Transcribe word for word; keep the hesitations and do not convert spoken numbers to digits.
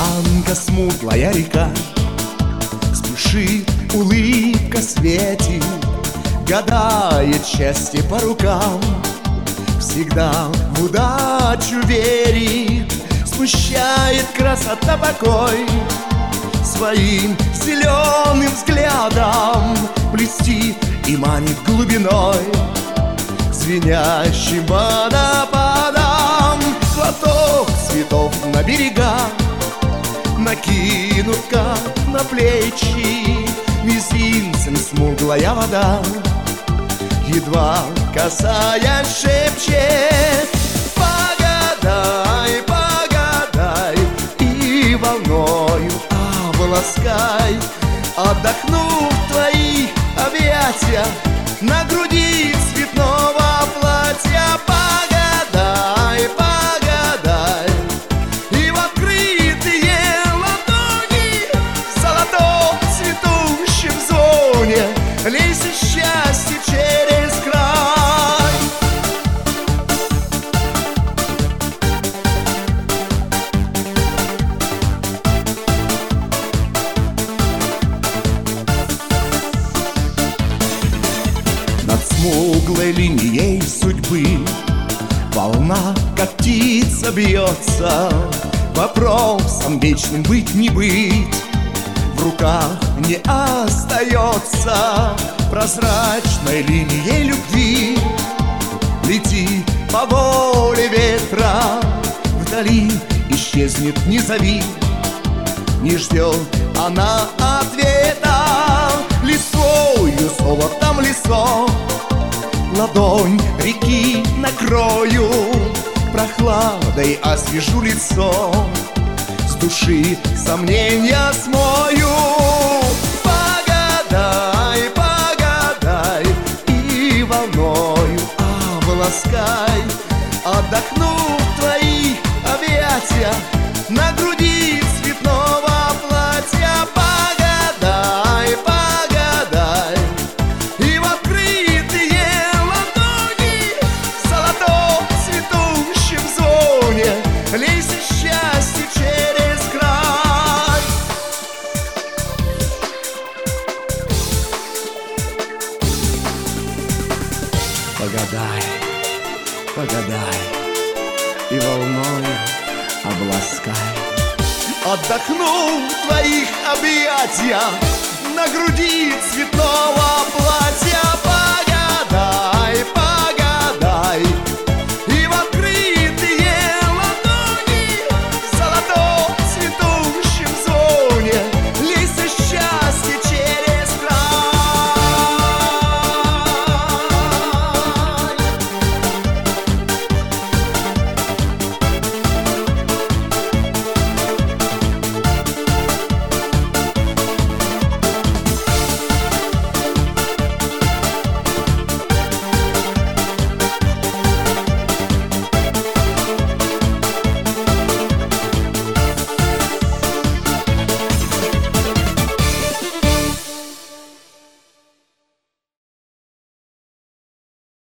Лубянка, смуглая река, спешит, улыбка светит, гадает счастье по рукам. Всегда в удачу верит, смущает красота покой. Своим зеленым взглядом блестит и манит глубиной, звенящим водопадом. Платок цветов на берегах накинут, как на плечи, мизинцем смуглая вода, едва касаясь, шепчет: погадай, погадай и волною обласкай. Отдохну в твоих объятиях на груди цветного платья. Погадай, погадай и в открытые ладони в золотом цветущем звоне лейся счастье через край. Над смуглой линией судьбы волна, как птица, бьется вопросом вечным быть не быть. В руках не остается прозрачной линией любви. Лети по воле ветра, вдали исчезнет, не зови. Не ждет она ответа, листвою золотом лесо. Ладонь реки накрою, прохладой освежу лицо, с души сомнения смою. Погадай, погадай и волною обласкай. Отдохну в твоих объятиях на груди цветного платья. Погадай, погадай и в открытые ладони в золотом цветущем звоне лейся счастье через край. Погадай, погадай и волною обласкай. Отдохну в твоих объятиях на груди цветного платья.